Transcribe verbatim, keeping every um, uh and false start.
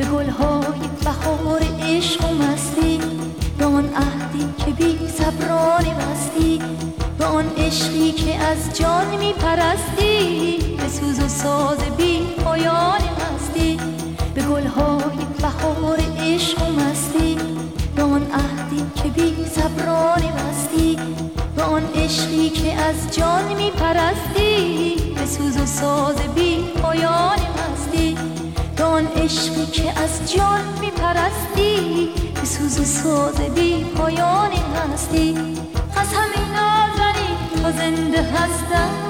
گلهای بهار عشق و مستی، به آن عهدی که بی صبرانه بستی، به آن عشقی که از جان می پرستی، به سوز و ساز بی پایان مستی. به گلهای بهار عشق و مستی، به آن عهدی که بی صبرانه بستی، به آن عشقی که از جان می پرستی، به سوز و ساز بی پایان مستی. به آن عشقی که از جان می پرستی، به سوز و ساز بی پایان مستی. قسمی نازنی تا زنده هستم،